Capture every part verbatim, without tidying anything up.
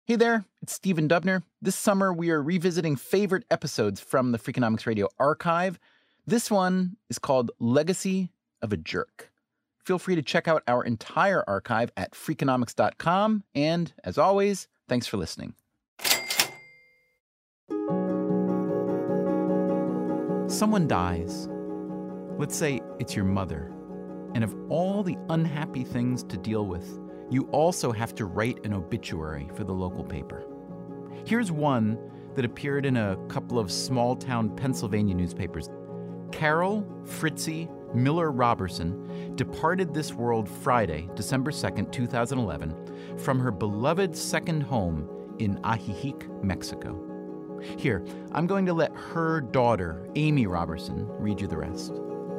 Hey there, it's Stephen Dubner. This summer, we are revisiting favorite episodes from the Freakonomics Radio archive. This one is called Legacy of a Jerk. Feel free to check out our entire archive at freakonomics dot com. And as always, thanks for listening. Someone dies. Let's say it's your mother. And of all the unhappy things to deal with, you also have to write an obituary for the local paper. Here's one that appeared in a couple of small-town Pennsylvania newspapers. Carol Fritzie Miller Roberson departed this world Friday, December second, two thousand eleven, from her beloved second home in Ajijic, Mexico. Here, I'm going to let her daughter, Amy Roberson, read you the rest.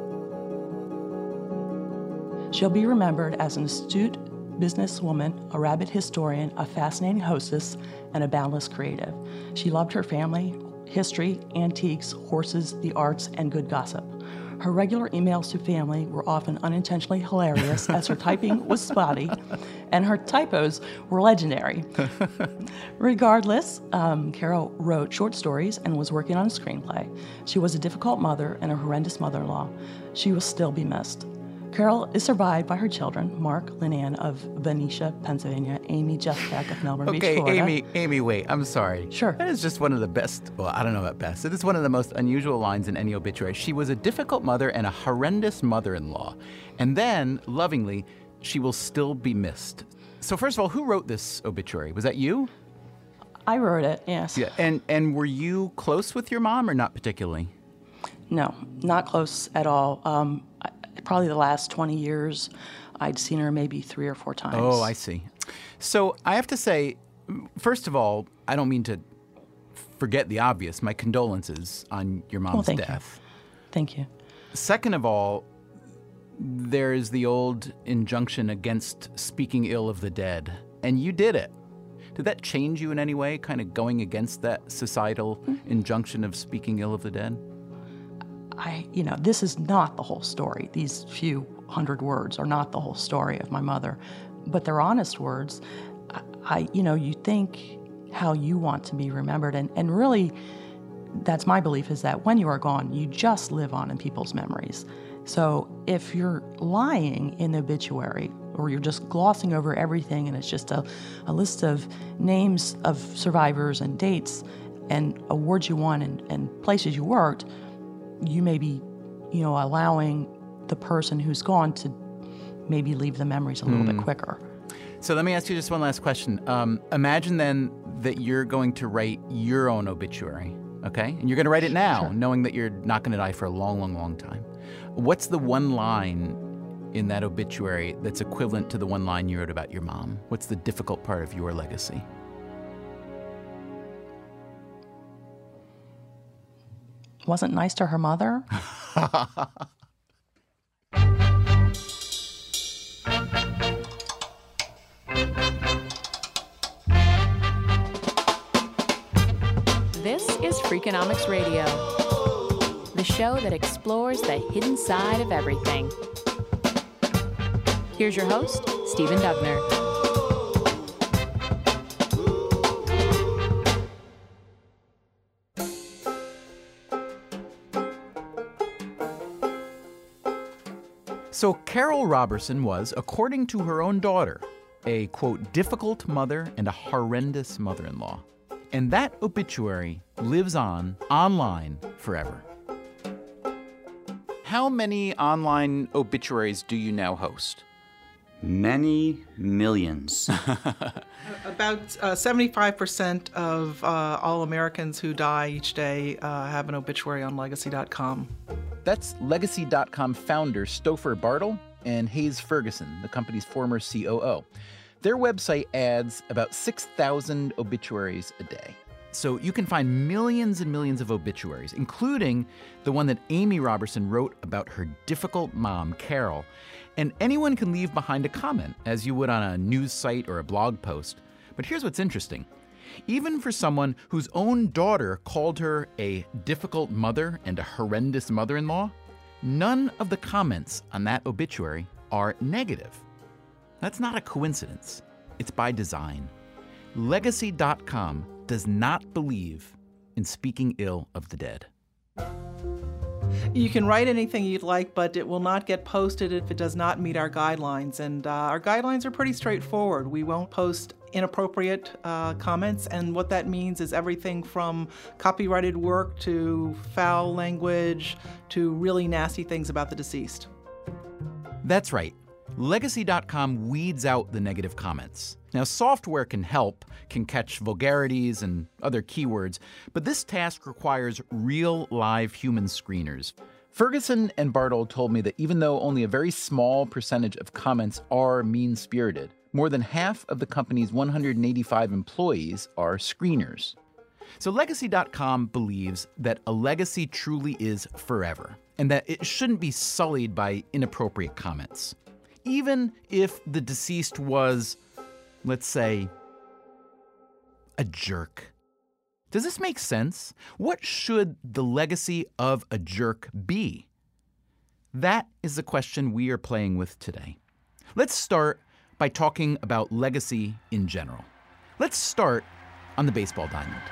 She'll be remembered as an astute businesswoman, a rabid historian, a fascinating hostess, and a boundless creative. She loved her family, history, antiques, horses, the arts, and good gossip. Her regular emails to family were often unintentionally hilarious as her typing was spotty and her typos were legendary. Regardless, um, Carol wrote short stories and was working on a screenplay. She was a difficult mother and a horrendous mother-in-law. She will still be missed. Carol is survived by her children, Mark, Lynn of Venetia, Pennsylvania, Amy, Jeff Beck of Melbourne okay, Beach, Florida. Amy, Amy, wait, I'm sorry. Sure. That is just one of the best, well, I don't know about best. It is one of the most unusual lines in any obituary. She was a difficult mother and a horrendous mother-in-law. And then, lovingly, she will still be missed. So first of all, who wrote this obituary? Was that you? I wrote it, yes. Yeah, and, and were you close with your mom or not particularly? No, not close at all. Um, I, Probably the last twenty years, I'd seen her maybe three or four times. Oh, I see. So I have to say, first of all, I don't mean to forget the obvious. My condolences on your mom's well, thank death. You. Thank you. Second of all, there is the old injunction against speaking ill of the dead, and you did it. Did that change you in any way, kind of going against that societal mm-hmm. injunction of speaking ill of the dead? I, you know, this is not the whole story. These few hundred words are not the whole story of my mother, but they're honest words. I, I you know, you think how you want to be remembered, and, and really, that's my belief, is that when you are gone, you just live on in people's memories. So if you're lying in the obituary, or you're just glossing over everything, and it's just a, a list of names of survivors and dates and awards you won and, and places you worked, you may be, you know, allowing the person who's gone to maybe leave the memories a little mm. bit quicker. So let me ask you just one last question. Um, imagine then that you're going to write your own obituary, okay? And you're going to write it now, sure. knowing that you're not going to die for a long, long, long time. What's the one line in that obituary that's equivalent to the one line you wrote about your mom? What's the difficult part of your legacy? Wasn't nice to her mother? This is Freakonomics Radio, the show that explores the hidden side of everything. Here's your host, Stephen Dubner. So Carol Roberson was, according to her own daughter, a, quote, difficult mother and a horrendous mother-in-law. And that obituary lives on, online, forever. How many online obituaries do you now host? Many millions. About uh, seventy-five percent of uh, all Americans who die each day uh, have an obituary on legacy dot com. That's legacy dot com founder Stouffer Bartle and Hayes Ferguson, the company's former C O O. Their website adds about six thousand obituaries a day. So you can find millions and millions of obituaries, including the one that Amy Roberson wrote about her difficult mom, Carol. And anyone can leave behind a comment, as you would on a news site or a blog post. But here's what's interesting. Even for someone whose own daughter called her a difficult mother and a horrendous mother-in-law, none of the comments on that obituary are negative. That's not a coincidence. It's by design. Legacy dot com does not believe in speaking ill of the dead. You can write anything you'd like, but it will not get posted if it does not meet our guidelines. And uh, our guidelines are pretty straightforward. We won't post inappropriate uh, comments, and what that means is everything from copyrighted work to foul language to really nasty things about the deceased. That's right. Legacy dot com weeds out the negative comments. Now, software can help, can catch vulgarities and other keywords, but this task requires real live human screeners. Ferguson and Bartle told me that even though only a very small percentage of comments are mean-spirited, more than half of the company's one hundred eighty-five employees are screeners. So Legacy dot com believes that a legacy truly is forever, and that it shouldn't be sullied by inappropriate comments. Even if the deceased was, let's say, a jerk. Does this make sense? What should the legacy of a jerk be? That is the question we are playing with today. Let's start by talking about legacy in general. Let's start on the baseball diamond.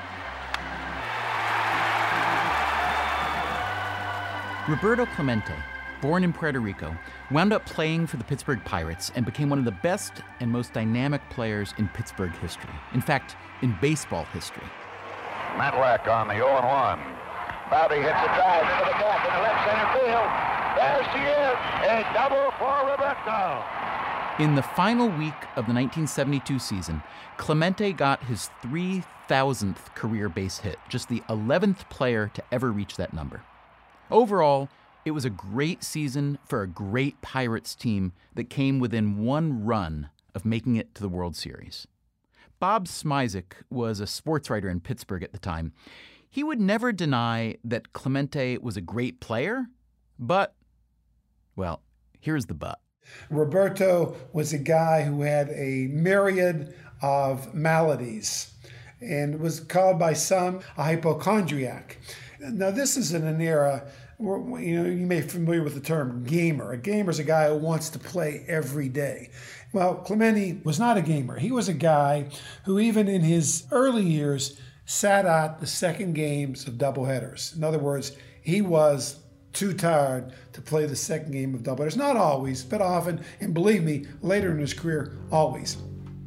Roberto Clemente, born in Puerto Rico, wound up playing for the Pittsburgh Pirates and became one of the best and most dynamic players in Pittsburgh history. In fact, in baseball history. Matlack on the oh and one. Bobby hits a drive into the gap in the left center field. There she is, a double for Roberto. In the final week of the nineteen seventy-two season, Clemente got his three thousandth career base hit, just the eleventh player to ever reach that number. Overall, it was a great season for a great Pirates team that came within one run of making it to the World Series. Bob Smizik was a sports writer in Pittsburgh at the time. He would never deny that Clemente was a great player, but, well, here's the but. Roberto was a guy who had a myriad of maladies and was called by some a hypochondriac. Now, this is in an era where, you know, you may be familiar with the term gamer. A gamer is a guy who wants to play every day. Well, Clemente was not a gamer. He was a guy who, even in his early years, sat out the second games of doubleheaders. In other words, he was too tired to play the second game of doubleheaders. Not always, but often, and believe me, later in his career, always.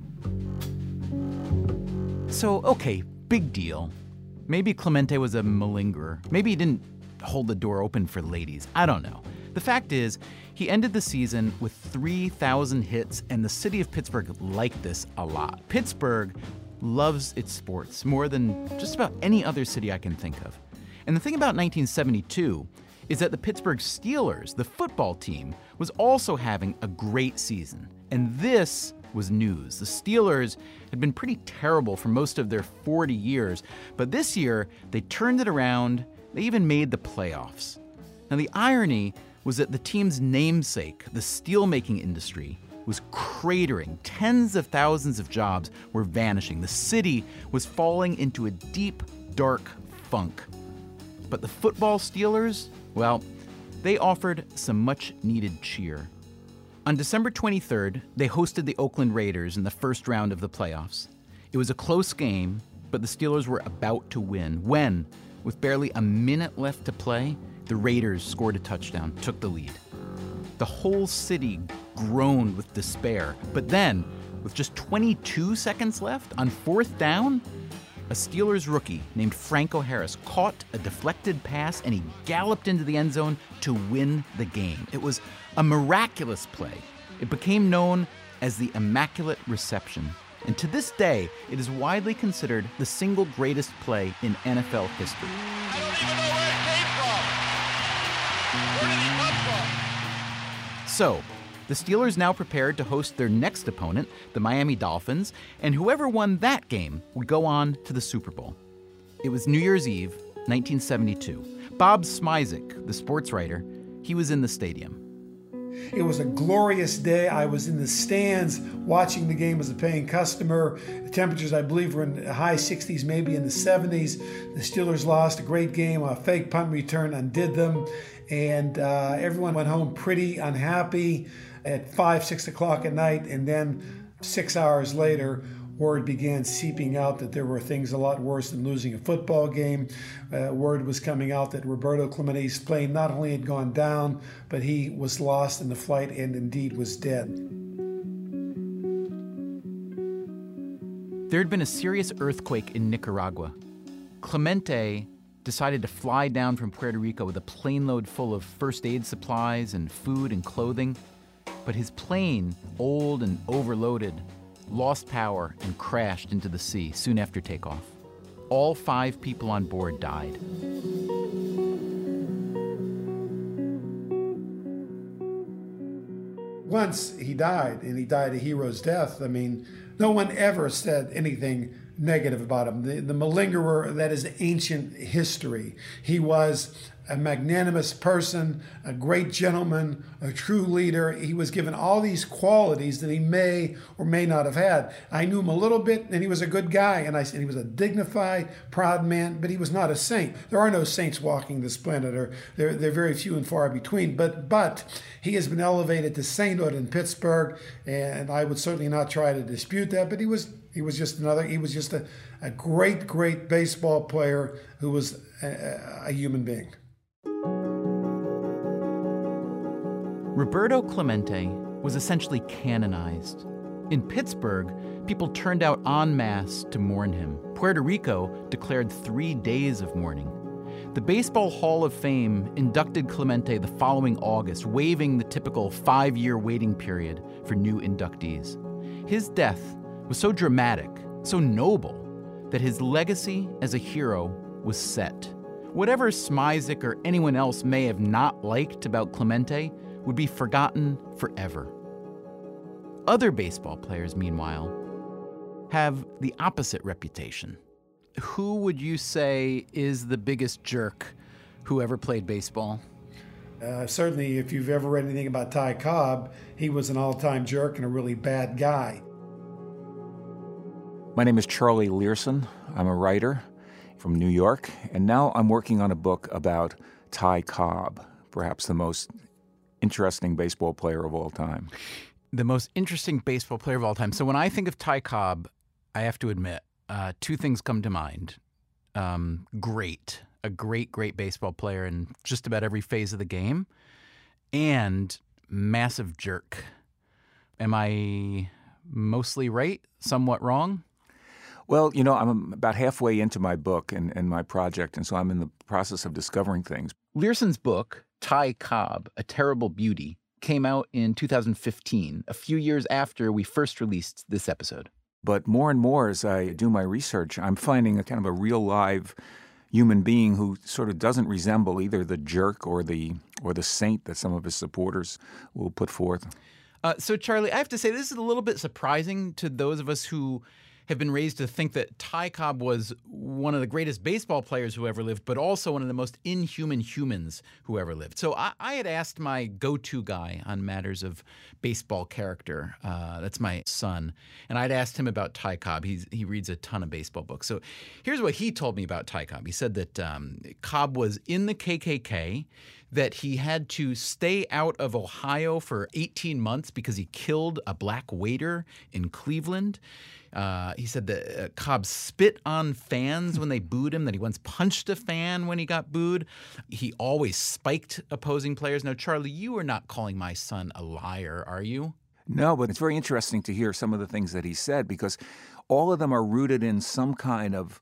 So, okay, big deal. Maybe Clemente was a malingerer. Maybe he didn't hold the door open for ladies. I don't know. The fact is, he ended the season with three thousand hits, and the city of Pittsburgh liked this a lot. Pittsburgh loves its sports more than just about any other city I can think of. And the thing about nineteen seventy-two is that the Pittsburgh Steelers, the football team, was also having a great season. And this was news. The Steelers had been pretty terrible for most of their forty years, but this year they turned it around. They even made the playoffs. Now, the irony was that the team's namesake, the steelmaking industry, was cratering. Tens of thousands of jobs were vanishing. The city was falling into a deep, dark funk. But the football Steelers, well, they offered some much-needed cheer. On December twenty-third, they hosted the Oakland Raiders in the first round of the playoffs. It was a close game, but the Steelers were about to win when, with barely a minute left to play, the Raiders scored a touchdown, took the lead. The whole city groaned with despair. But then, with just twenty-two seconds left, on fourth down, a Steelers rookie named Franco Harris caught a deflected pass and he galloped into the end zone to win the game. It was a miraculous play. It became known as the Immaculate Reception. And to this day, it is widely considered the single greatest play in N F L history. I don't even know where it came from. Where did it come from? So, the Steelers now prepared to host their next opponent, the Miami Dolphins, and whoever won that game would go on to the Super Bowl. It was New Year's Eve, nineteen seventy-two. Bob Smizik, the sports writer, he was in the stadium. It was a glorious day. I was in the stands watching the game as a paying customer. The temperatures, I believe, were in the high sixties, maybe in the seventies. The Steelers lost a great game. A fake punt return undid them. And uh, everyone went home pretty unhappy at five, six o'clock at night. And then six hours later, word began seeping out that there were things a lot worse than losing a football game. Uh, word was coming out that Roberto Clemente's plane not only had gone down, but he was lost in the flight and indeed was dead. There had been a serious earthquake in Nicaragua. Clemente decided to fly down from Puerto Rico with a plane load full of first aid supplies and food and clothing. But his plane, old and overloaded, lost power and crashed into the sea soon after takeoff. All five people on board died. Once he died, and he died a hero's death. I mean, no one ever said anything negative about him. The, the malingerer, that is ancient history. He was a magnanimous person, a great gentleman, a true leader. He was given all these qualities that he may or may not have had. I knew him a little bit, and he was a good guy, and I said he was a dignified, proud man, but he was not a saint. There are no saints walking this planet, or they're, they're very few and far between. But but he has been elevated to sainthood in Pittsburgh, and I would certainly not try to dispute that. But he was he was just another. He was just a, a great, great baseball player who was a, a human being. Roberto Clemente was essentially canonized. In Pittsburgh, people turned out en masse to mourn him. Puerto Rico declared three days of mourning. The Baseball Hall of Fame inducted Clemente the following August, waiving the typical five-year waiting period for new inductees. His death was so dramatic, so noble, that his legacy as a hero was set. Whatever Smizik or anyone else may have not liked about Clemente would be forgotten forever. Other baseball players, meanwhile, have the opposite reputation. Who would you say is the biggest jerk who ever played baseball? Uh, certainly, if you've ever read anything about Ty Cobb, he was an all-time jerk and a really bad guy. My name is Charlie Learson. I'm a writer from New York, and now I'm working on a book about Ty Cobb, perhaps the most interesting baseball player of all time. The most interesting baseball player of all time. So when I think of Ty Cobb, I have to admit, uh, two things come to mind. Um, great, a great, great baseball player in just about every phase of the game, and massive jerk. Am I mostly right, somewhat wrong? Well, you know, I'm about halfway into my book and, and my project, and so I'm in the process of discovering things. Learson's book, Ty Cobb, A Terrible Beauty, came out in two thousand fifteen, a few years after we first released this episode. But more and more as I do my research, I'm finding a kind of a real live human being who sort of doesn't resemble either the jerk or the or the saint that some of his supporters will put forth. Uh, so, Charlie, I have to say this is a little bit surprising to those of us who have been raised to think that Ty Cobb was one of the greatest baseball players who ever lived, but also one of the most inhuman humans who ever lived. So I, I had asked my go-to guy on matters of baseball character. Uh, that's my son. And I'd asked him about Ty Cobb. He's, he reads a ton of baseball books. So here's what he told me about Ty Cobb. He said that um, Cobb was in the K K K, that he had to stay out of Ohio for eighteen months because he killed a black waiter in Cleveland. Uh, he said that uh, Cobb spit on fans when they booed him, that he once punched a fan when he got booed. He always spiked opposing players. Now, Charlie, you are not calling my son a liar, are you? No, but it's very interesting to hear some of the things that he said, because all of them are rooted in some kind of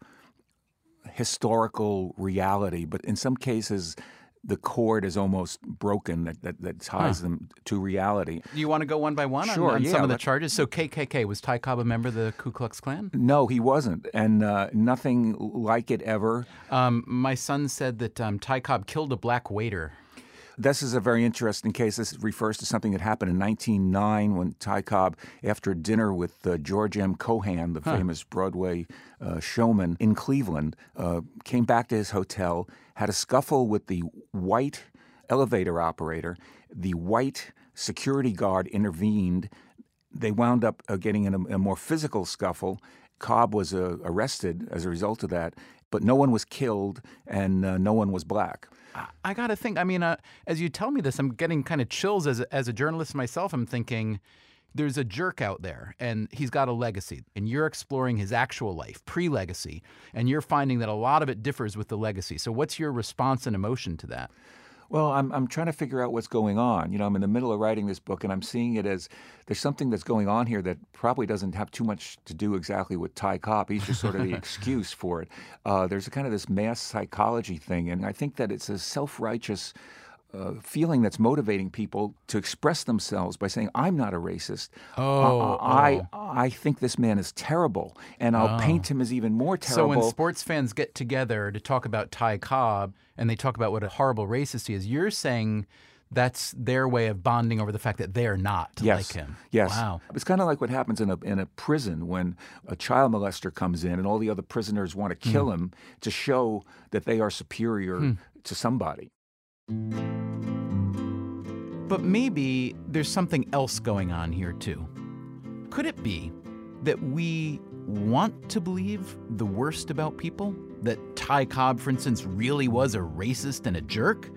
historical reality, but in some cases the cord is almost broken that, that, that ties huh. them to reality. Do you want to go one by one sure, on, on yeah, some of the charges? So K K K, was Ty Cobb a member of the Ku Klux Klan? No, he wasn't, and uh, nothing like it ever. Um, my son said that um, Ty Cobb killed a black waiter. This is a very interesting case. This refers to something that happened in nineteen oh nine when Ty Cobb, after dinner with uh, George M. Cohan, the huh. famous Broadway uh, showman in Cleveland, uh, came back to his hotel, had a scuffle with the white elevator operator. The white security guard intervened. They wound up uh, getting in a, a more physical scuffle. Cobb was uh, arrested as a result of that, but no one was killed and uh, no one was black. I got to think, I mean, uh, as you tell me this, I'm getting kind of chills as a, as a journalist myself. I'm thinking, there's a jerk out there and he's got a legacy, and you're exploring his actual life, pre-legacy, and you're finding that a lot of it differs with the legacy. So what's your response and emotion to that? Well, I'm I'm trying to figure out what's going on. You know, I'm in the middle of writing this book, and I'm seeing it as there's something that's going on here that probably doesn't have too much to do exactly with Ty Cobb. He's just sort of the excuse for it. Uh, there's a kind of this mass psychology thing, and I think that it's a self-righteous Uh, feeling that's motivating people to express themselves by saying, I'm not a racist. Oh, uh, oh. I I think this man is terrible, and I'll Oh. paint him as even more terrible. So when sports fans get together to talk about Ty Cobb and they talk about what a horrible racist he is, you're saying that's their way of bonding over the fact that they're not yes. like him. Yes. Wow. It's kind of like what happens in a in a prison when a child molester comes in and all the other prisoners want to kill mm. him to show that they are superior mm. to somebody. But maybe there's something else going on here, too. Could it be that we want to believe the worst about people? That Ty Cobb, for instance, really was a racist and a jerk?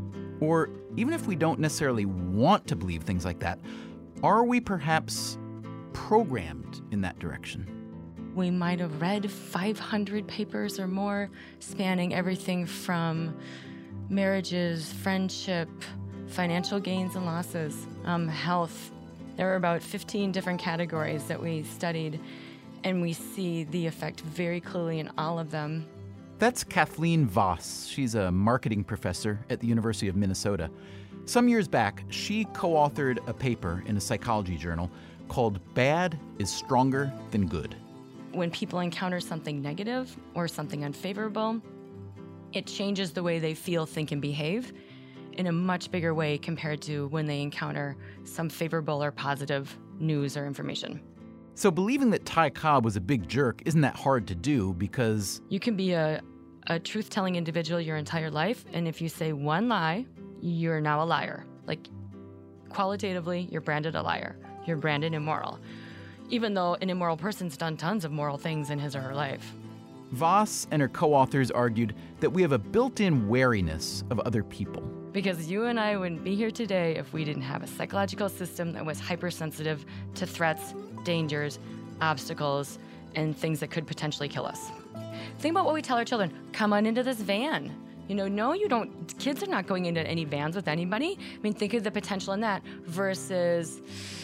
Or even if we don't necessarily want to believe things like that, are we perhaps programmed in that direction? We might have read five hundred papers or more, spanning everything from marriages, friendship, financial gains and losses, um, health. There were about fifteen different categories that we studied, and we see the effect very clearly in all of them. That's Kathleen Voss. She's a marketing professor at the University of Minnesota. Some years back, she co-authored a paper in a psychology journal called Bad is Stronger Than Good. When people encounter something negative or something unfavorable, it changes the way they feel, think, and behave in a much bigger way compared to when they encounter some favorable or positive news or information. So believing that Ty Cobb was a big jerk isn't that hard to do because... You can be a, a truth-telling individual your entire life, and if you say one lie, you're now a liar. Like, qualitatively, you're branded a liar. You're branded immoral, even though an immoral person's done tons of moral things in his or her life. Voss and her co-authors argued that we have a built-in wariness of other people. Because you and I wouldn't be here today if we didn't have a psychological system that was hypersensitive to threats, dangers, obstacles, and things that could potentially kill us. Think about what we tell our children. Come on into this van. You know, no, you don't. Kids are not going into any vans with anybody. I mean, think of the potential in that versus...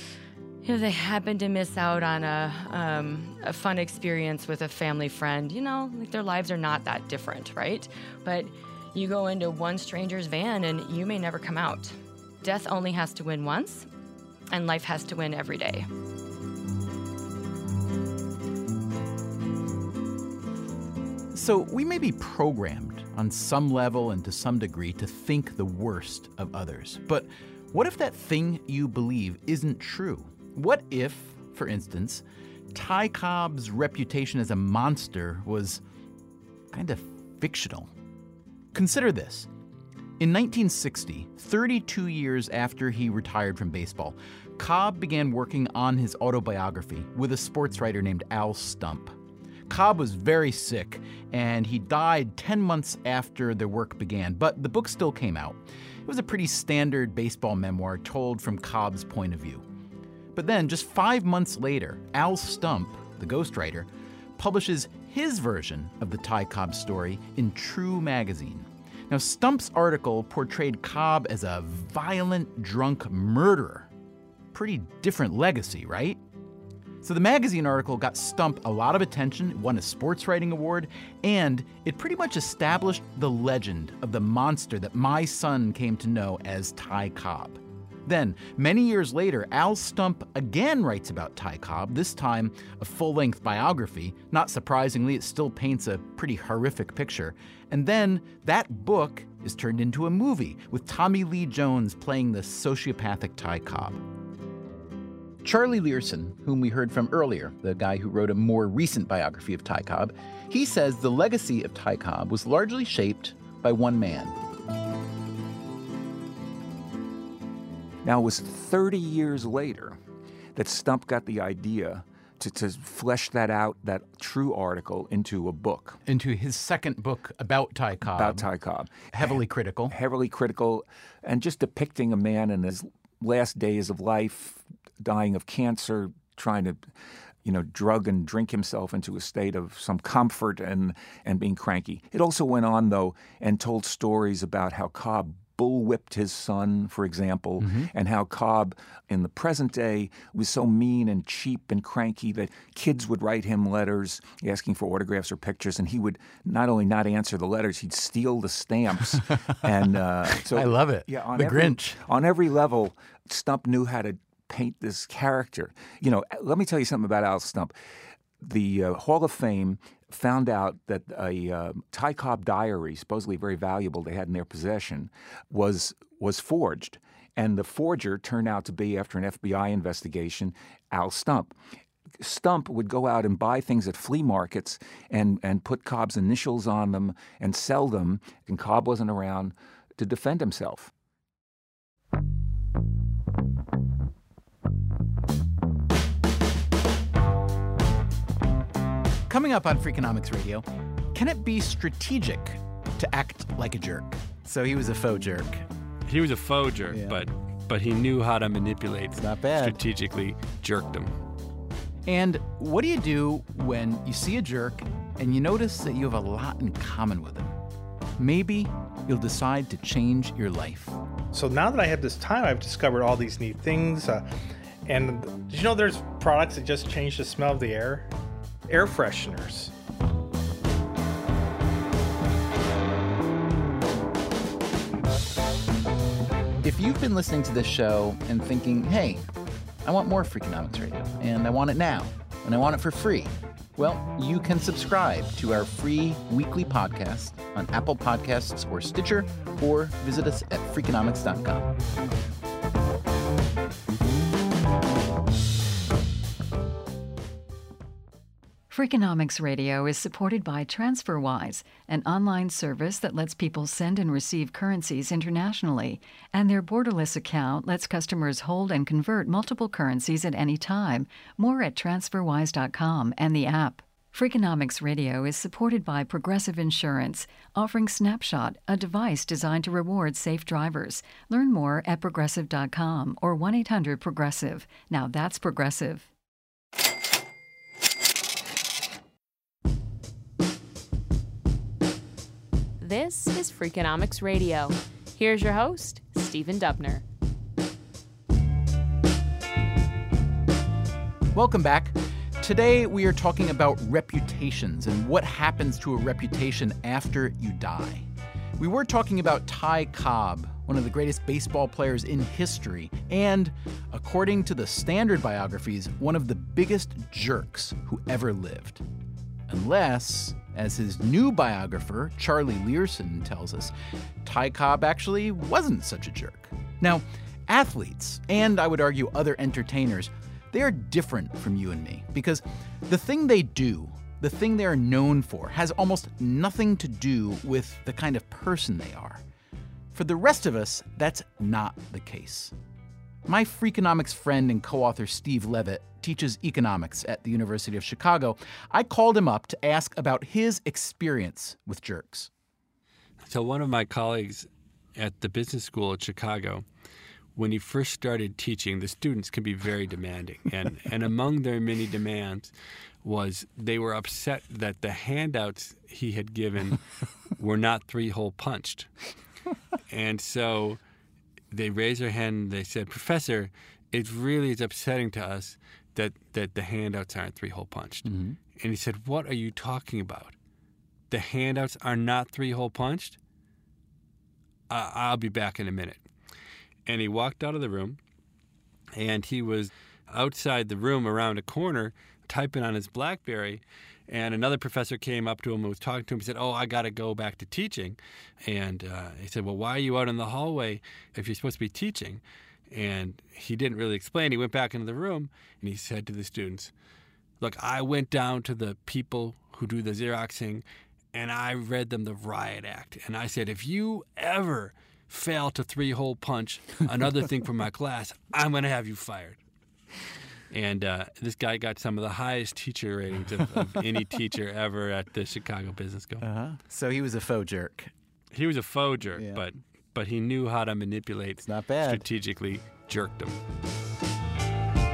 if they happen to miss out on a, um, a fun experience with a family friend, you know, like their lives are not that different, right? But you go into one stranger's van and you may never come out. Death only has to win once, and life has to win every day. So we may be programmed on some level and to some degree to think the worst of others. But what if that thing you believe isn't true? What if, for instance, Ty Cobb's reputation as a monster was kind of fictional? Consider this. In nineteen sixty, thirty-two years after he retired from baseball, Cobb began working on his autobiography with a sports writer named Al Stump. Cobb was very sick, and he died ten months after the work began, but the book still came out. It was a pretty standard baseball memoir told from Cobb's point of view. But then, just five months later, Al Stump, the ghostwriter, publishes his version of the Ty Cobb story in True magazine. Now, Stump's article portrayed Cobb as a violent, drunk murderer. Pretty different legacy, right? So the magazine article got Stump a lot of attention, it won a sports writing award, and it pretty much established the legend of the monster that my son came to know as Ty Cobb. Then, many years later, Al Stump again writes about Ty Cobb, this time a full-length biography. Not surprisingly, it still paints a pretty horrific picture. And then that book is turned into a movie with Tommy Lee Jones playing the sociopathic Ty Cobb. Charlie Learson, whom we heard from earlier, the guy who wrote a more recent biography of Ty Cobb, he says the legacy of Ty Cobb was largely shaped by one man. Now, it was thirty years later that Stump got the idea to, to flesh that out, that true article, into a book. Into his second book about Ty Cobb. About Ty Cobb. Heavily critical. Heavily critical, and just depicting a man in his last days of life, dying of cancer, trying to, you know, drug and drink himself into a state of some comfort and, and being cranky. It also went on, though, and told stories about how Cobb bullwhipped his son, for example, mm-hmm. and how Cobb in the present day was so mean and cheap and cranky that kids would write him letters asking for autographs or pictures, and he would not only not answer the letters, he'd steal the stamps. and uh, so I love it. Yeah, on the every, Grinch. On every level, Stump knew how to paint this character. You know, let me tell you something about Al Stump. The uh, Hall of Fame found out that a uh, Ty Cobb diary, supposedly very valuable they had in their possession, was was forged. And the forger turned out to be, after an F B I investigation, Al Stump. Stump would go out and buy things at flea markets and, and put Cobb's initials on them and sell them, and Cobb wasn't around to defend himself. Coming up on Freakonomics Radio, can it be strategic to act like a jerk? So he was a faux jerk. He was a faux jerk, yeah. but but he knew how to manipulate. It's not bad. Strategically jerked him. And what do you do when you see a jerk and you notice that you have a lot in common with him? Maybe you'll decide to change your life. So now that I have this time, I've discovered all these neat things. Uh, and did you know there's products that just change the smell of the air? Air fresheners. If you've been listening to this show and thinking, hey, I want more Freakonomics Radio, and I want it now, and I want it for free, well, you can subscribe to our free weekly podcast on Apple Podcasts or Stitcher, or visit us at Freakonomics dot com. Freakonomics Radio is supported by TransferWise, an online service that lets people send and receive currencies internationally, and their borderless account lets customers hold and convert multiple currencies at any time. More at transfer wise dot com and the app. Freakonomics Radio is supported by Progressive Insurance, offering Snapshot, a device designed to reward safe drivers. Learn more at progressive dot com or one eight hundred progressive. Now that's Progressive. This is Freakonomics Radio. Here's your host, Stephen Dubner. Welcome back. Today we are talking about reputations and what happens to a reputation after you die. We were talking about Ty Cobb, one of the greatest baseball players in history, and, according to the standard biographies, one of the biggest jerks who ever lived. Unless, as his new biographer, Charlie Learson, tells us, Ty Cobb actually wasn't such a jerk. Now, athletes, and I would argue other entertainers, they are different from you and me because the thing they do, the thing they are known for, has almost nothing to do with the kind of person they are. For the rest of us, that's not the case. My Freakonomics friend and co-author Steve Levitt teaches economics at the University of Chicago. I called him up to ask about his experience with jerks. So one of my colleagues at the business school at Chicago, when he first started teaching, the students can be very demanding. And, and among their many demands was they were upset that the handouts he had given were not three-hole punched. And so they raised their hand and they said, Professor, it really is upsetting to us that, that the handouts aren't three-hole punched. Mm-hmm. And he said, what are you talking about? The handouts are not three-hole punched? Uh, I'll be back in a minute. And he walked out of the room, and he was outside the room around a corner typing on his BlackBerry, and another professor came up to him and was talking to him. He said, oh, I got to go back to teaching. And uh, he said, well, why are you out in the hallway if you're supposed to be teaching? And he didn't really explain. He went back into the room, and he said to the students, look, I went down to the people who do the Xeroxing, and I read them the riot act. And I said, if you ever fail to three-hole punch another thing from my class, I'm going to have you fired. And uh, this guy got some of the highest teacher ratings of, of any teacher ever at the Chicago Business School. Uh-huh. So he was a faux jerk. He was a faux jerk, yeah. but but he knew how to manipulate. It's not bad. Strategically jerked him.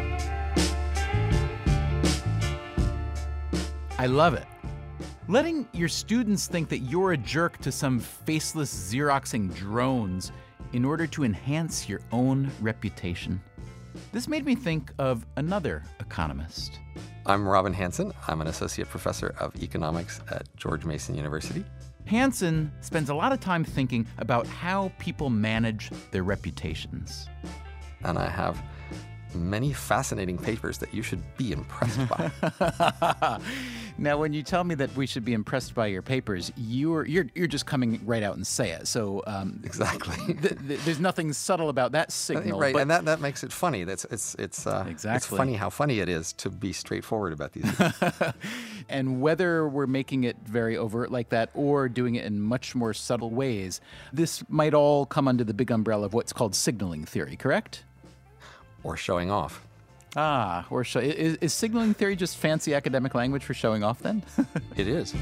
I love it. Letting your students think that you're a jerk to some faceless Xeroxing drones in order to enhance your own reputation. This made me think of another economist. I'm Robin Hanson. I'm an associate professor of economics at George Mason University. Hanson spends a lot of time thinking about how people manage their reputations. And I have many fascinating papers that you should be impressed by. Now, when you tell me that we should be impressed by your papers, you're you're you're just coming right out and say it. So um, exactly, th- th- there's nothing subtle about that signal, right? But... And that, that makes it funny. That's it's it's uh, exactly. It's funny how funny it is to be straightforward about these things. And whether we're making it very overt like that or doing it in much more subtle ways, this might all come under the big umbrella of what's called signaling theory, correct? Or showing off. Ah, or show, is, is signaling theory just fancy academic language for showing off then? It is.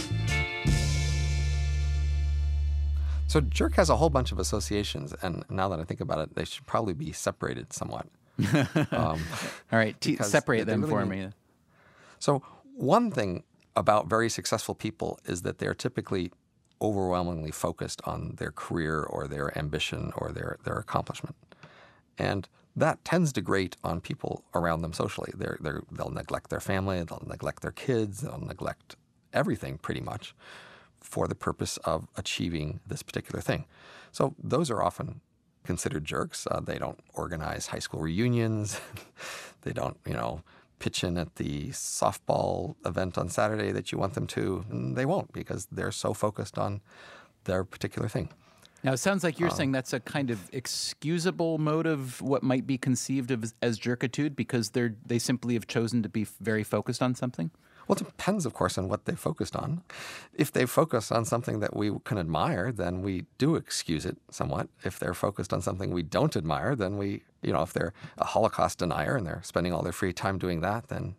So jerk has a whole bunch of associations, and now that I think about it, they should probably be separated somewhat. Um, All right, t- separate them really for mean... me. So one thing about very successful people is that they're typically overwhelmingly focused on their career or their ambition or their, their accomplishment. And that tends to grate on people around them socially. They're, they're, they'll neglect their family, they'll neglect their kids, they'll neglect everything pretty much for the purpose of achieving this particular thing. So those are often considered jerks. Uh, they don't organize high school reunions. They don't, you know, pitch in at the softball event on Saturday that you want them to. And they won't because they're so focused on their particular thing. Now, it sounds like you're um, saying that's a kind of excusable mode of what might be conceived of as, as jerkitude because they're they simply have chosen to be very focused on something? Well, it depends, of course, on what they focused on. If they focus on something that we can admire, then we do excuse it somewhat. If they're focused on something we don't admire, then we, you know, if they're a Holocaust denier and they're spending all their free time doing that, then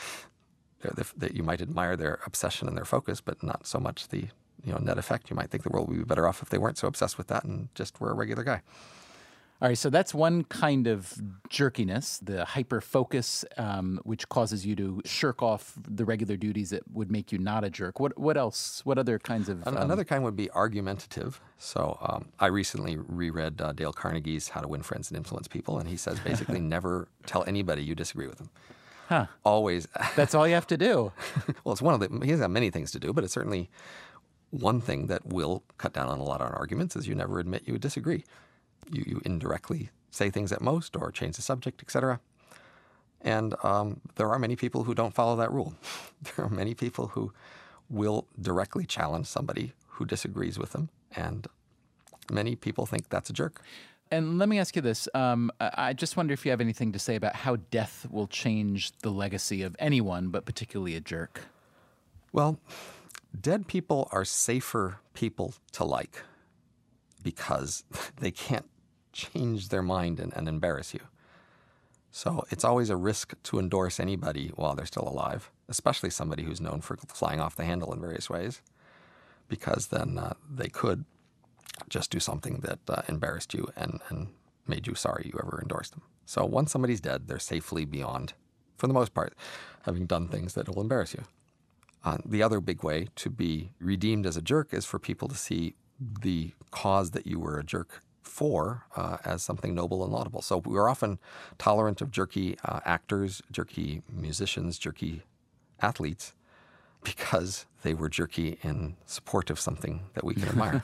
that you might admire their obsession and their focus, but not so much the you know, net effect. You might think the world would be better off if they weren't so obsessed with that and just were a regular guy. All right, so that's one kind of jerkiness, the hyper-focus, um, which causes you to shirk off the regular duties that would make you not a jerk. What what else? What other kinds of... Um... Another kind would be argumentative. So um, I recently reread uh, Dale Carnegie's How to Win Friends and Influence People, and he says basically never tell anybody you disagree with them. Huh. Always. That's all you have to do. Well, it's one of the... He has got many things to do, but it's certainly... One thing that will cut down on a lot of arguments is you never admit you disagree. You, you indirectly say things at most or change the subject, et cetera. And um, there are many people who don't follow that rule. There are many people who will directly challenge somebody who disagrees with them, and many people think that's a jerk. And let me ask you this. Um, I just wonder if you have anything to say about how death will change the legacy of anyone, but particularly a jerk. Well... Dead people are safer people to like because they can't change their mind and, and embarrass you. So it's always a risk to endorse anybody while they're still alive, especially somebody who's known for flying off the handle in various ways, because then uh, they could just do something that uh, embarrassed you and, and made you sorry you ever endorsed them. So once somebody's dead, they're safely beyond, for the most part, having done things that will embarrass you. Uh, the other big way to be redeemed as a jerk is for people to see the cause that you were a jerk for uh, as something noble and laudable. So we're often tolerant of jerky uh, actors, jerky musicians, jerky athletes because they were jerky in support of something that we can admire.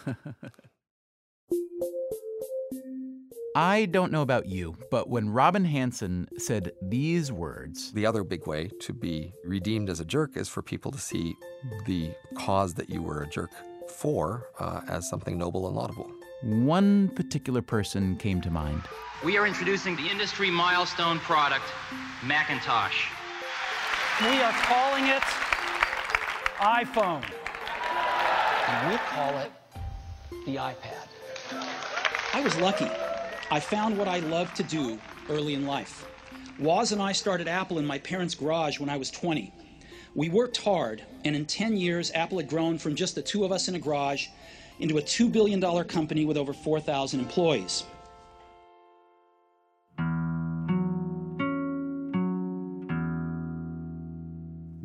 I don't know about you, but when Robin Hanson said these words... The other big way to be redeemed as a jerk is for people to see the cause that you were a jerk for uh, as something noble and laudable. One particular person came to mind. We are introducing the industry milestone product, Macintosh. We are calling it iPhone. And we call it the iPad. I was lucky. I found what I loved to do early in life. Woz and I started Apple in my parents' garage when I was twenty. We worked hard, and in ten years, Apple had grown from just the two of us in a garage into a two billion dollars company with over four thousand employees.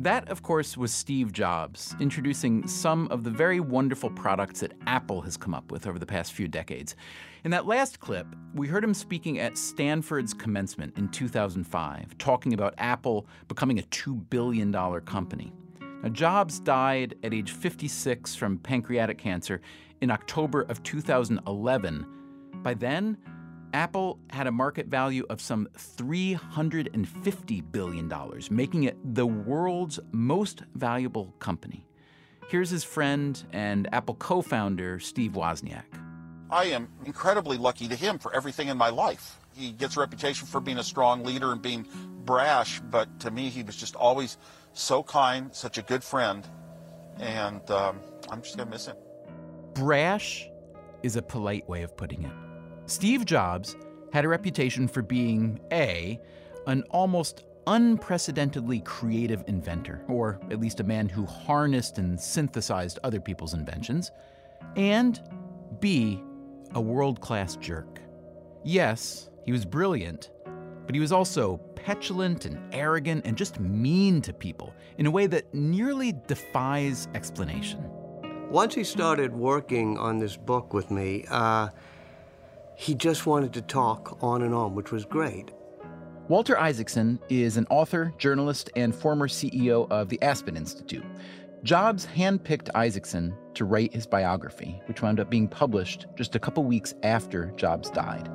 That, of course, was Steve Jobs, introducing some of the very wonderful products that Apple has come up with over the past few decades. In that last clip, we heard him speaking at Stanford's commencement in two thousand five, talking about Apple becoming a two billion dollars company. Now, Jobs died at age fifty-six from pancreatic cancer in October of two thousand eleven. By then, Apple had a market value of some three hundred fifty billion dollars, making it the world's most valuable company. Here's his friend and Apple co-founder, Steve Wozniak. I am incredibly lucky to him for everything in my life. He gets a reputation for being a strong leader and being brash, but to me, he was just always so kind, such a good friend, and um, I'm just going to miss him. Brash is a polite way of putting it. Steve Jobs had a reputation for being, A, an almost unprecedentedly creative inventor, or at least a man who harnessed and synthesized other people's inventions, and B, a world-class jerk. Yes, he was brilliant, but he was also petulant and arrogant and just mean to people in a way that nearly defies explanation. Once he started working on this book with me, uh, he just wanted to talk on and on, which was great. Walter Isaacson is an author, journalist, and former C E O of the Aspen Institute. Jobs handpicked Isaacson to write his biography, which wound up being published just a couple weeks after Jobs died.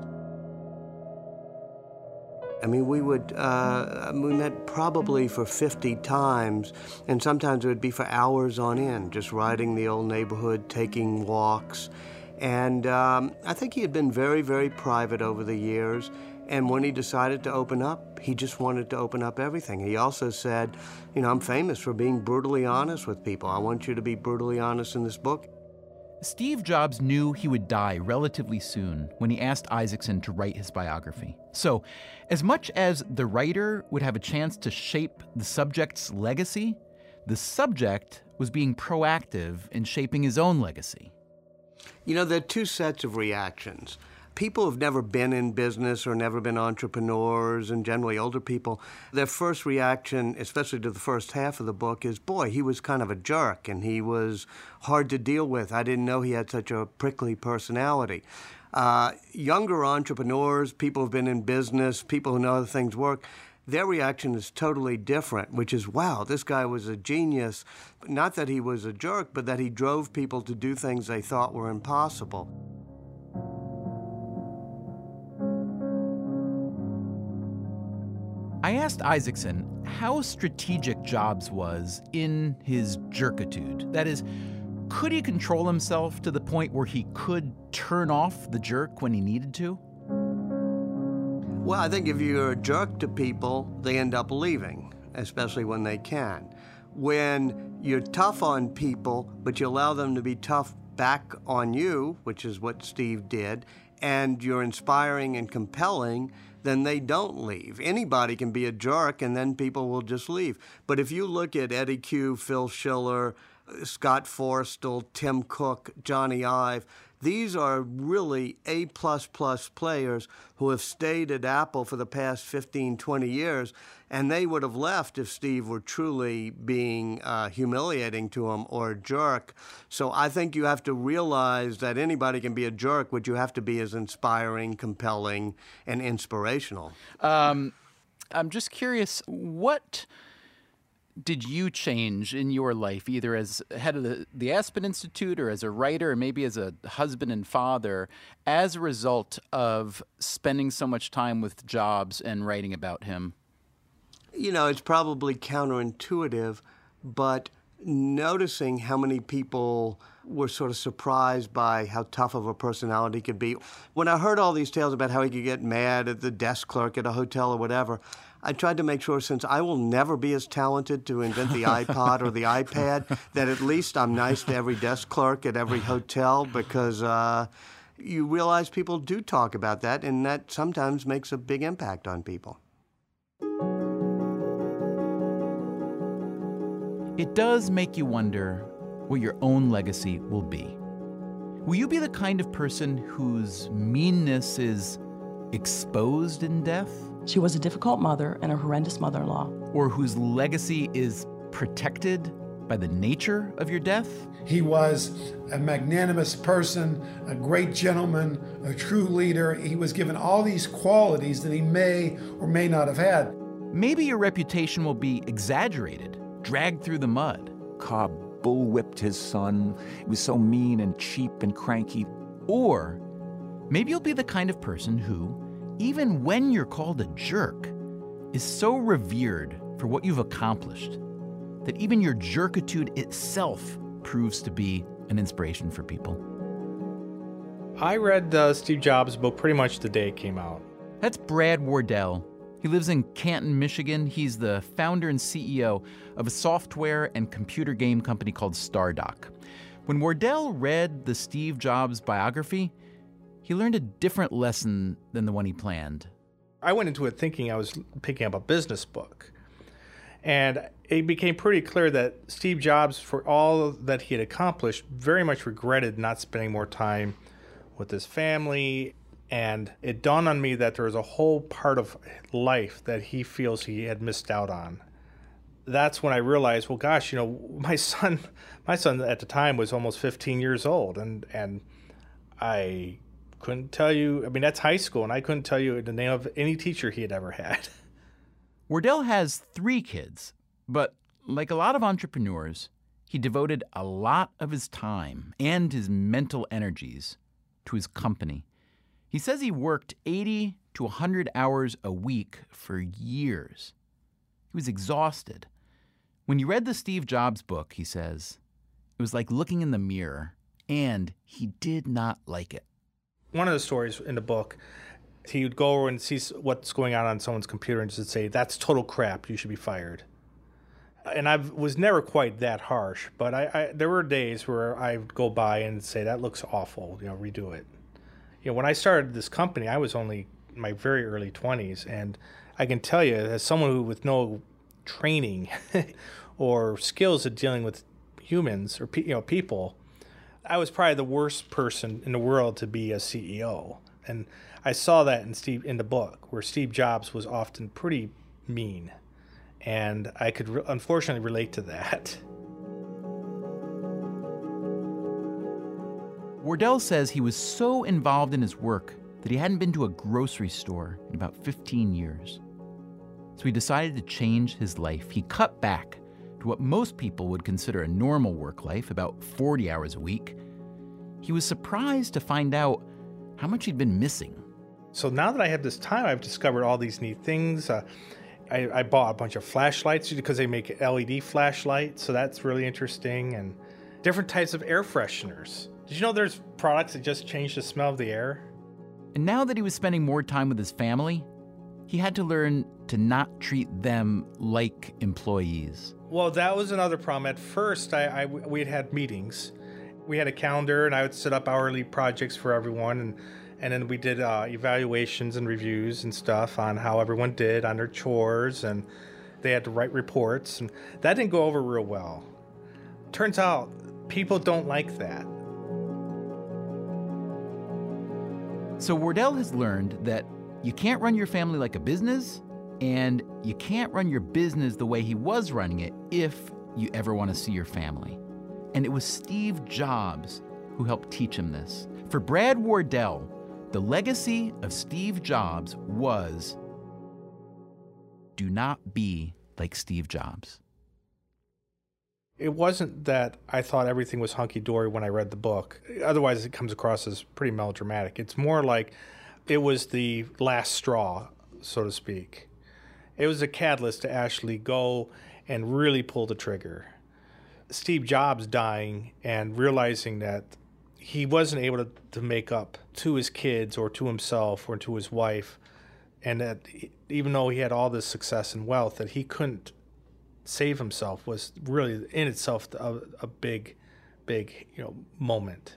I mean, we would, uh, we met probably for fifty times, and sometimes it would be for hours on end, just riding the old neighborhood, taking walks. And um, I think he had been very, very private over the years. And when he decided to open up, he just wanted to open up everything. He also said, you know, I'm famous for being brutally honest with people. I want you to be brutally honest in this book. Steve Jobs knew he would die relatively soon when he asked Isaacson to write his biography. So, as much as the writer would have a chance to shape the subject's legacy, the subject was being proactive in shaping his own legacy. You know, there are two sets of reactions. People who've never been in business or never been entrepreneurs, and generally older people, their first reaction, especially to the first half of the book, is, boy, he was kind of a jerk and he was hard to deal with. I didn't know he had such a prickly personality. Uh, younger entrepreneurs, people who've been in business, people who know how things work, their reaction is totally different, which is, wow, this guy was a genius. Not that he was a jerk, but that he drove people to do things they thought were impossible. I asked Isaacson how strategic Jobs was in his jerkitude. That is, could he control himself to the point where he could turn off the jerk when he needed to? Well, I think if you're a jerk to people, they end up leaving, especially when they can. When you're tough on people, but you allow them to be tough back on you, which is what Steve did, and you're inspiring and compelling, then they don't leave. Anybody can be a jerk, and then people will just leave. But if you look at Eddie Q, Phil Schiller, Scott Forstall, Tim Cook, Johnny Ive, these are really A-plus plus players who have stayed at Apple for the past fifteen, twenty years, and they would have left if Steve were truly being uh, humiliating to him or a jerk. So I think you have to realize that anybody can be a jerk, but you have to be as inspiring, compelling, and inspirational. Um, I'm just curious, what did you change in your life, either as head of the, the Aspen Institute or as a writer or maybe as a husband and father, as a result of spending so much time with Jobs and writing about him? You know, it's probably counterintuitive, but noticing how many people were sort of surprised by how tough of a personality could be. When I heard all these tales about how he could get mad at the desk clerk at a hotel or whatever, I tried to make sure, since I will never be as talented to invent the iPod or the iPad, that at least I'm nice to every desk clerk at every hotel, because uh, you realize people do talk about that, and that sometimes makes a big impact on people. It does make you wonder what your own legacy will be. Will you be the kind of person whose meanness is exposed in death? She was a difficult mother and a horrendous mother-in-law. Or whose legacy is protected by the nature of your death? He was a magnanimous person, a great gentleman, a true leader. He was given all these qualities that he may or may not have had. Maybe your reputation will be exaggerated, dragged through the mud. Cobb bullwhipped his son. He was so mean and cheap and cranky. Or maybe you'll be the kind of person who, even when you're called a jerk, is so revered for what you've accomplished that even your jerkitude itself proves to be an inspiration for people. I read uh, Steve Jobs' book pretty much the day it came out. That's Brad Wardell. He lives in Canton, Michigan. He's the founder and C E O of a software and computer game company called Stardock. When Wardell read the Steve Jobs biography, he learned a different lesson than the one he planned. I went into it thinking I was picking up a business book. And it became pretty clear that Steve Jobs, for all that he had accomplished, very much regretted not spending more time with his family. And it dawned on me that there was a whole part of life that he feels he had missed out on. That's when I realized, well, gosh, you know, my son, my son at the time was almost fifteen years old. And, and I couldn't tell you, I mean, that's high school, and I couldn't tell you the name of any teacher he had ever had. Wardell has three kids, but like a lot of entrepreneurs, he devoted a lot of his time and his mental energies to his company. He says he worked eighty to one hundred hours a week for years. He was exhausted. When he read the Steve Jobs book, he says, it was like looking in the mirror, and he did not like it. One of the stories in the book, he would go over and see what's going on on someone's computer and just say, that's total crap, you should be fired. And I was never quite that harsh, but I, I there were days where I would go by and say, that looks awful, you know, redo it. You know, when I started this company, I was only in my very early twenties, and I can tell you, as someone who with no training or skills at dealing with humans or you know people, I was probably the worst person in the world to be a C E O. And I saw that in Steve in the book, where Steve Jobs was often pretty mean, and I could re- unfortunately relate to that. Wardell says he was so involved in his work that he hadn't been to a grocery store in about fifteen years. So he decided to change his life. He cut back to what most people would consider a normal work life, about forty hours a week. He was surprised to find out how much he'd been missing. So now that I have this time, I've discovered all these neat things. Uh, I, I bought a bunch of flashlights because they make L E D flashlights, so that's really interesting. And different types of air fresheners. Did you know there's products that just change the smell of the air? And now that he was spending more time with his family, he had to learn to not treat them like employees. Well, that was another problem. At first, I, I, we had had meetings. We had a calendar, and I would set up hourly projects for everyone, and, and then we did uh, evaluations and reviews and stuff on how everyone did on their chores, and they had to write reports, and that didn't go over real well. Turns out, people don't like that. So Wardell has learned that you can't run your family like a business, and you can't run your business the way he was running it if you ever want to see your family. And it was Steve Jobs who helped teach him this. For Brad Wardell, the legacy of Steve Jobs was, do not be like Steve Jobs. It wasn't that I thought everything was hunky-dory when I read the book. Otherwise, it comes across as pretty melodramatic. It's more like it was the last straw, so to speak. It was a catalyst to actually go and really pull the trigger. Steve Jobs dying and realizing that he wasn't able to, to make up to his kids or to himself or to his wife, and that even though he had all this success and wealth, that he couldn't save himself, was really in itself a, a big, big, you know, moment.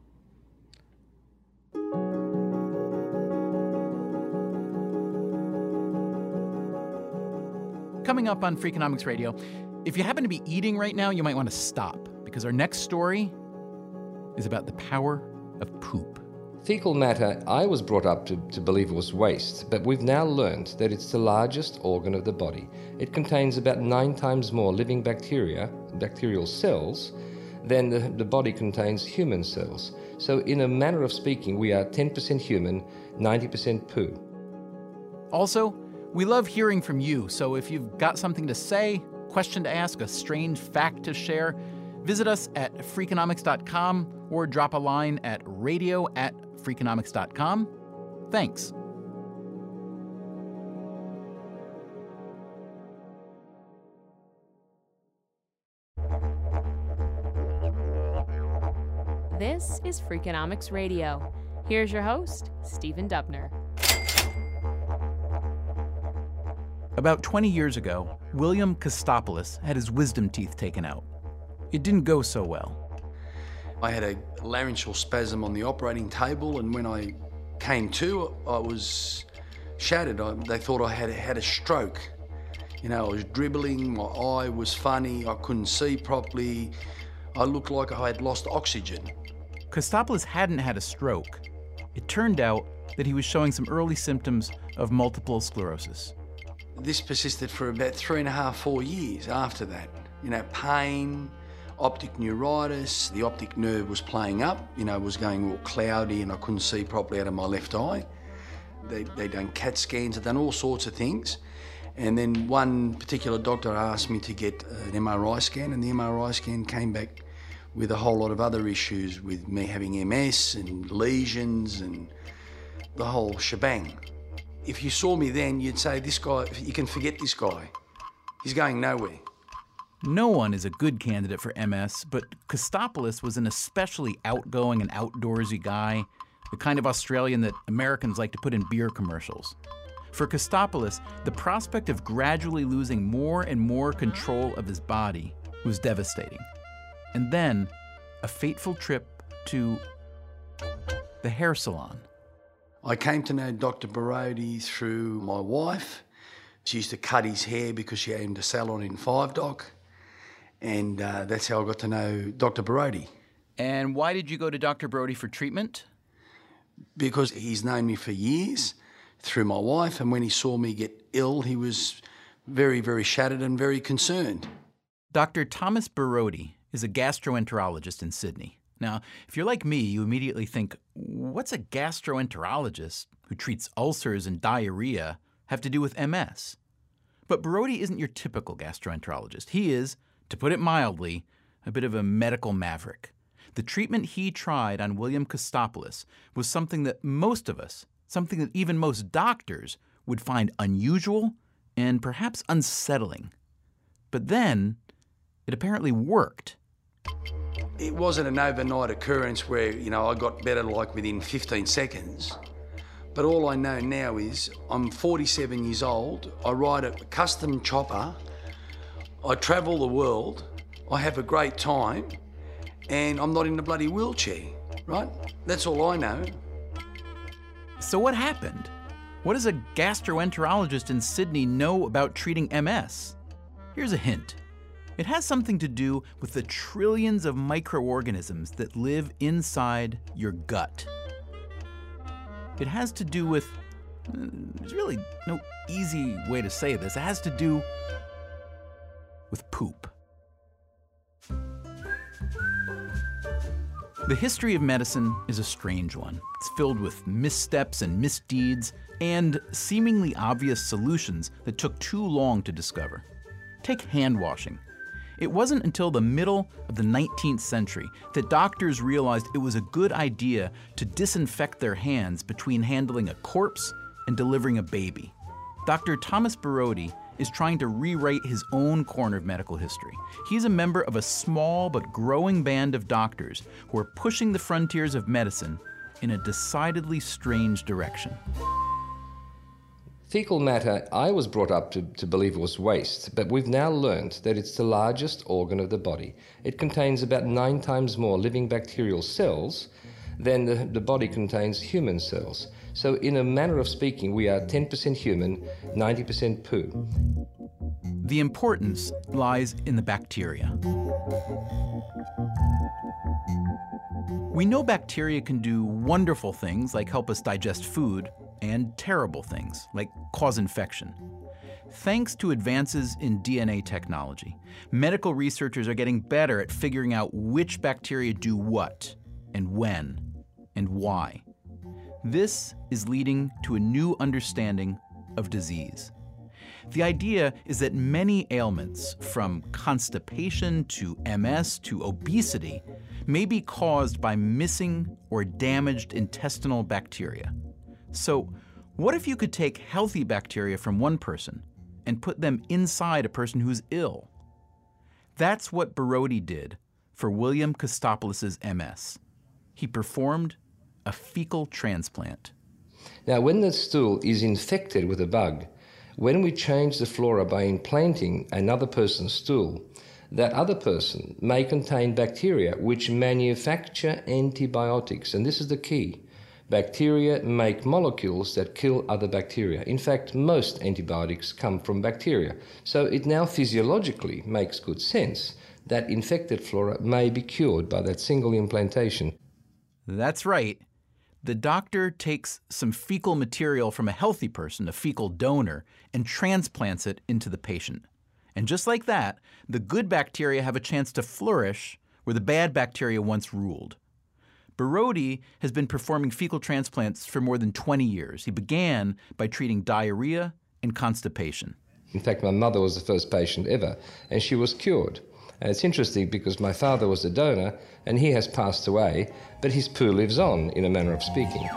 Coming up on Freakonomics Radio, if you happen to be eating right now, you might want to stop, because our next story is about the power of poop. Fecal matter, I was brought up to, to believe it was waste, but we've now learned that it's the largest organ of the body. It contains about nine times more living bacteria, bacterial cells, than the, the body contains human cells. So in a manner of speaking, we are ten percent human, ninety percent poo. Also, we love hearing from you, so if you've got something to say, question to ask, a strange fact to share, visit us at freakonomics dot com or drop a line at radio at freakonomics dot com. Thanks. This is Freakonomics Radio. Here's your host, Stephen Dubner. About twenty years ago, William Kostopoulos had his wisdom teeth taken out. It didn't go so well. I had a laryngeal spasm on the operating table, and when I came to, I was shattered. I, they thought I had had a stroke. You know, I was dribbling, my eye was funny, I couldn't see properly. I looked like I had lost oxygen. Kostopoulos hadn't had a stroke. It turned out that he was showing some early symptoms of multiple sclerosis. This persisted for about three and a half, four years after that. You know, pain, optic neuritis, the optic nerve was playing up, you know, was going all cloudy and I couldn't see properly out of my left eye. They, they done CAT scans, they'd done all sorts of things. And then one particular doctor asked me to get an M R I scan, and the M R I scan came back with a whole lot of other issues, with me having M S and lesions and the whole shebang. If you saw me then, you'd say, this guy, you can forget this guy. He's going nowhere. No one is a good candidate for M S, but Kostopoulos was an especially outgoing and outdoorsy guy, the kind of Australian that Americans like to put in beer commercials. For Kostopoulos, the prospect of gradually losing more and more control of his body was devastating. And then, a fateful trip to the hair salon. I came to know Doctor Borody through my wife. She used to cut his hair because she owned a salon in Five Dock. And uh, that's how I got to know Doctor Borody. And why did you go to Doctor Borody for treatment? Because he's known me for years through my wife, and when he saw me get ill, he was very, very shattered and very concerned. Doctor Thomas Borody is a gastroenterologist in Sydney. Now, if you're like me, you immediately think, what's a gastroenterologist who treats ulcers and diarrhea have to do with M S? But Borody isn't your typical gastroenterologist. He is, to put it mildly, a bit of a medical maverick. The treatment he tried on William Kostopoulos was something that most of us, something that even most doctors would find unusual and perhaps unsettling. But then, it apparently worked. It wasn't an overnight occurrence where, you know, I got better like within fifteen seconds. But all I know now is I'm forty-seven years old, I ride a custom chopper, I travel the world, I have a great time, and I'm not in a bloody wheelchair, right? That's all I know. So what happened? What does a gastroenterologist in Sydney know about treating M S? Here's a hint. It has something to do with the trillions of microorganisms that live inside your gut. It has to do with, there's really no easy way to say this, it has to do with poop. The history of medicine is a strange one. It's filled with missteps and misdeeds and seemingly obvious solutions that took too long to discover. Take hand washing. It wasn't until the middle of the nineteenth century that doctors realized it was a good idea to disinfect their hands between handling a corpse and delivering a baby. Doctor Thomas Borody is trying to rewrite his own corner of medical history. He's a member of a small but growing band of doctors who are pushing the frontiers of medicine in a decidedly strange direction. Fecal matter, I was brought up to, to believe it was waste, but we've now learned that it's the largest organ of the body. It contains about nine times more living bacterial cells than the, the body contains human cells. So in a manner of speaking, we are ten percent human, ninety percent poo. The importance lies in the bacteria. We know bacteria can do wonderful things like help us digest food, and terrible things like cause infection. Thanks to advances in D N A technology, medical researchers are getting better at figuring out which bacteria do what, and when, and why. This is leading to a new understanding of disease. The idea is that many ailments, from constipation to M S to obesity, may be caused by missing or damaged intestinal bacteria. So, what if you could take healthy bacteria from one person and put them inside a person who's ill? That's what Borody did for William Kostopoulos' M S. He performed a fecal transplant. Now, when the stool is infected with a bug, when we change the flora by implanting another person's stool, that other person may contain bacteria which manufacture antibiotics. And this is the key. Bacteria make molecules that kill other bacteria. In fact, most antibiotics come from bacteria. So it now physiologically makes good sense that infected flora may be cured by that single implantation. That's right. The doctor takes some fecal material from a healthy person, a fecal donor, and transplants it into the patient. And just like that, the good bacteria have a chance to flourish where the bad bacteria once ruled. Borody has been performing fecal transplants for more than twenty years. He began by treating diarrhea and constipation. In fact, my mother was the first patient ever, and she was cured. And it's interesting because my father was a donor, and he has passed away, but his poo lives on, in a manner of speaking.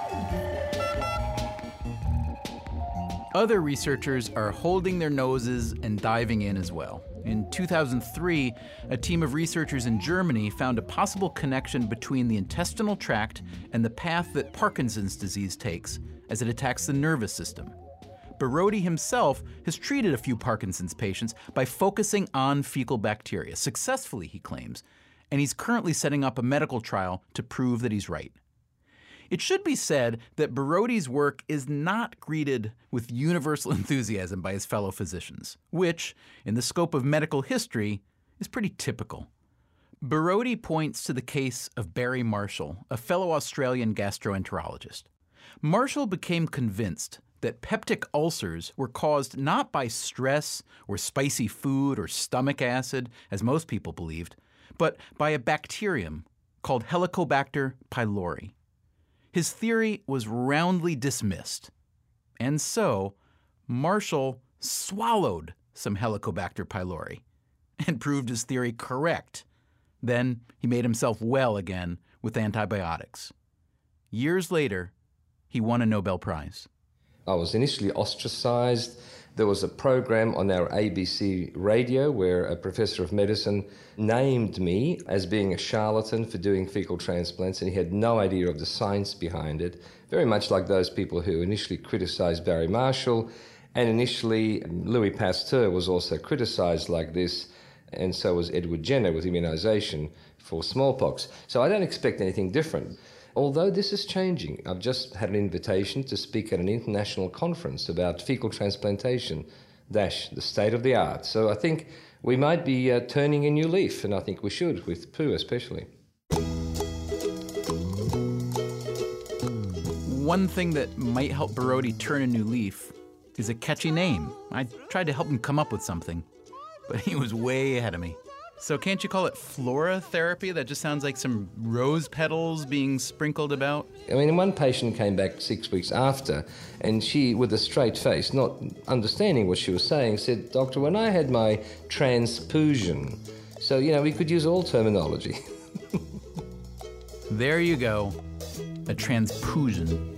Other researchers are holding their noses and diving in as well. In two thousand three, a team of researchers in Germany found a possible connection between the intestinal tract and the path that Parkinson's disease takes as it attacks the nervous system. Borody himself has treated a few Parkinson's patients by focusing on fecal bacteria, successfully, he claims, and he's currently setting up a medical trial to prove that he's right. It should be said that Borody's work is not greeted with universal enthusiasm by his fellow physicians, which, in the scope of medical history, is pretty typical. Borody points to the case of Barry Marshall, a fellow Australian gastroenterologist. Marshall became convinced that peptic ulcers were caused not by stress or spicy food or stomach acid, as most people believed, but by a bacterium called Helicobacter pylori. His theory was roundly dismissed, and so Marshall swallowed some Helicobacter pylori and proved his theory correct. Then he made himself well again with antibiotics. Years later, he won a Nobel Prize. I was initially ostracized. There was a program on our A B C radio where a professor of medicine named me as being a charlatan for doing fecal transplants, and he had no idea of the science behind it, very much like those people who initially criticized Barry Marshall, and initially Louis Pasteur was also criticized like this, and so was Edward Jenner with immunization for smallpox. So I don't expect anything different. Although this is changing, I've just had an invitation to speak at an international conference about fecal transplantation, dash, the state of the art. So I think we might be uh, turning a new leaf, and I think we should, with poo especially. One thing that might help Borody turn a new leaf is a catchy name. I tried to help him come up with something, but he was way ahead of me. So can't you call it flora therapy? That just sounds like some rose petals being sprinkled about. I mean, one patient came back six weeks after, and she, with a straight face, not understanding what she was saying, said, "Doctor, when I had my transfusion," so, you know, we could use all terminology. There you go, a transfusion.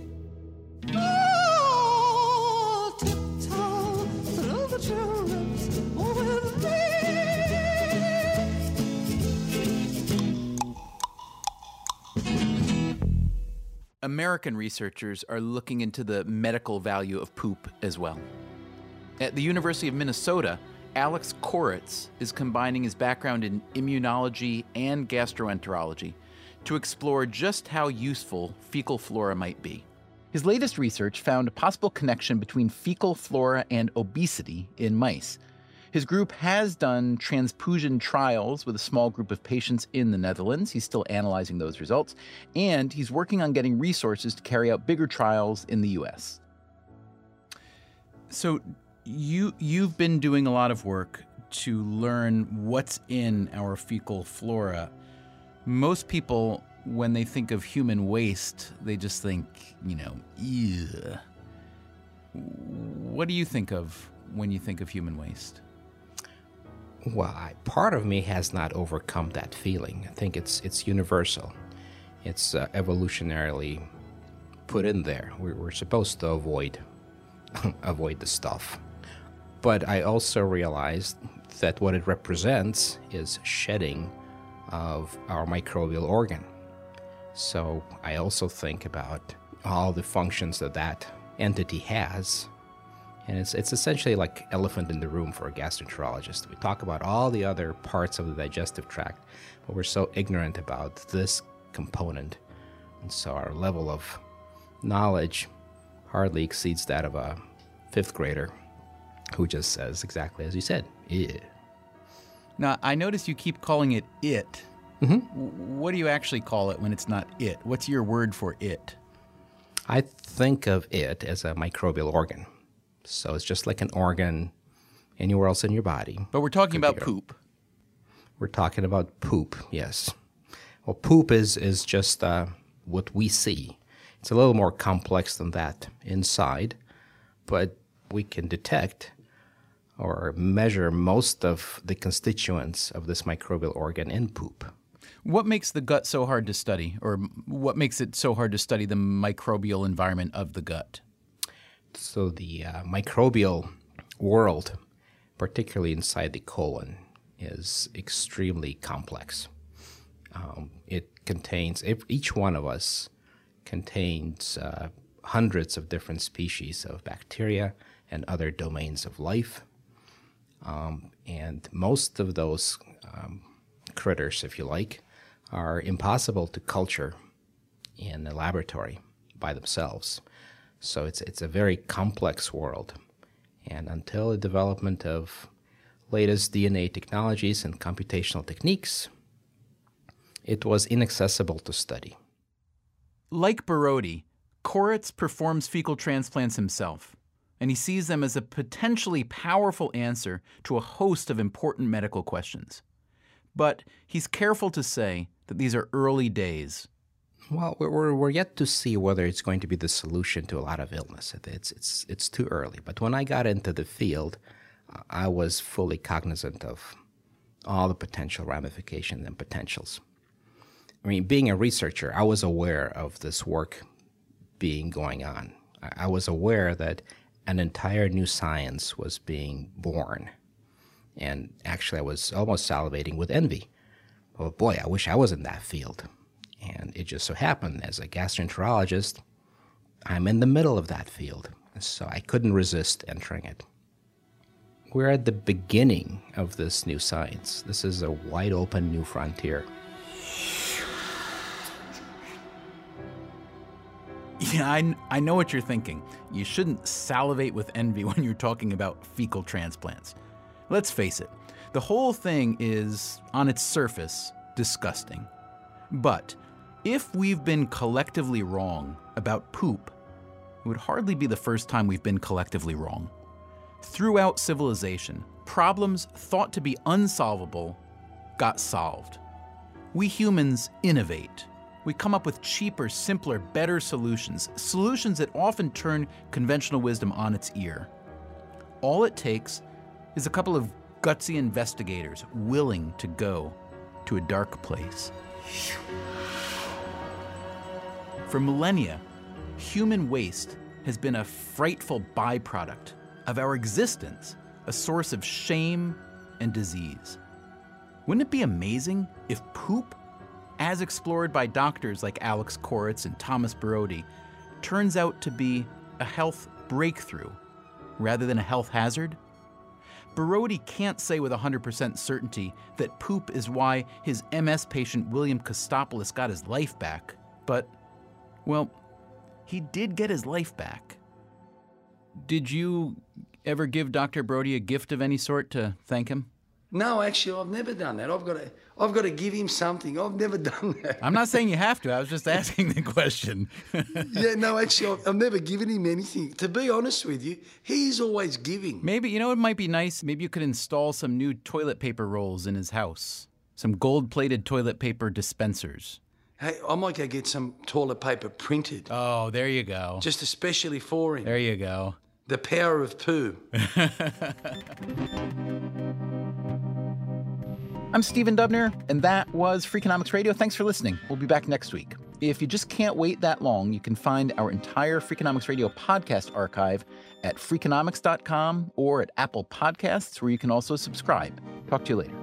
American researchers are looking into the medical value of poop as well. At the University of Minnesota, Alex Koritz is combining his background in immunology and gastroenterology to explore just how useful fecal flora might be. His latest research found a possible connection between fecal flora and obesity in mice. His group has done transfusion trials with a small group of patients in the Netherlands. He's still analyzing those results, and he's working on getting resources to carry out bigger trials in the U S. So you, you've been doing a lot of work to learn what's in our fecal flora. Most people, when they think of human waste, they just think, you know, ew. What do you think of when you think of human waste? Well, I, part of me has not overcome that feeling. I think it's it's universal. It's uh, evolutionarily put in there. We're, we're supposed to avoid avoid the stuff. But I also realized that what it represents is shedding of our microbial organ. So I also think about all the functions that that entity has. And it's it's essentially like elephant in the room for a gastroenterologist. We talk about all the other parts of the digestive tract, but we're so ignorant about this component. And so our level of knowledge hardly exceeds that of a fifth grader who just says exactly as you said, ew. Now, I notice you keep calling it it. Mm-hmm. What do you actually call it when it's not it? What's your word for it? I think of it as a microbial organ. So it's just like an organ anywhere else in your body. But we're talking about poop. We're talking about poop, yes. Well, poop is, is just uh, what we see. It's a little more complex than that inside, but we can detect or measure most of the constituents of this microbial organ in poop. What makes the gut so hard to study, or what makes it so hard to study the microbial environment of the gut? So the uh, microbial world, particularly inside the colon, is extremely complex. Um, it contains, each one of us contains uh, hundreds of different species of bacteria and other domains of life. Um, and most of those um, critters, if you like, are impossible to culture in a laboratory by themselves. So it's it's a very complex world. And until the development of latest D N A technologies and computational techniques, it was inaccessible to study. Like Borody, Koretz performs fecal transplants himself, and he sees them as a potentially powerful answer to a host of important medical questions. But he's careful to say that these are early days. Well, we're, we're yet to see whether it's going to be the solution to a lot of illness. It's, it's, it's too early. But when I got into the field, I was fully cognizant of all the potential ramifications and potentials. I mean, being a researcher, I was aware of this work being going on. I was aware that an entire new science was being born. And actually, I was almost salivating with envy. Oh boy, I wish I was in that field. And it just so happened, as a gastroenterologist, I'm in the middle of that field. So I couldn't resist entering it. We're at the beginning of this new science. This is a wide open new frontier. Yeah, I, I know what you're thinking. You shouldn't salivate with envy when you're talking about fecal transplants. Let's face it, the whole thing is, on its surface, disgusting. But if we've been collectively wrong about poop, it would hardly be the first time we've been collectively wrong. Throughout civilization, problems thought to be unsolvable got solved. We humans innovate. We come up with cheaper, simpler, better solutions, solutions that often turn conventional wisdom on its ear. All it takes is a couple of gutsy investigators willing to go to a dark place. For millennia, human waste has been a frightful byproduct of our existence, a source of shame and disease. Wouldn't it be amazing if poop, as explored by doctors like Alex Koretz and Thomas Borody, turns out to be a health breakthrough rather than a health hazard? Borody can't say with one hundred percent certainty that poop is why his M S patient William Kostopoulos got his life back, but, well, he did get his life back. Did you ever give Doctor Brody a gift of any sort to thank him? No, actually, I've never done that. I've got to, I've got to give him something. I've never done that. I'm not saying you have to. I was just asking the question. Yeah, no, actually, I've, I've never given him anything. To be honest with you, he's always giving. Maybe, you know, it might be nice. Maybe you could install some new toilet paper rolls in his house. Some gold-plated toilet paper dispensers. Hey, I might go get some toilet paper printed. Oh, there you go. Just especially for him. There you go. The power of poo. I'm Stephen Dubner, and that was Freakonomics Radio. Thanks for listening. We'll be back next week. If you just can't wait that long, you can find our entire Freakonomics Radio podcast archive at freakonomics dot com or at Apple Podcasts, where you can also subscribe. Talk to you later.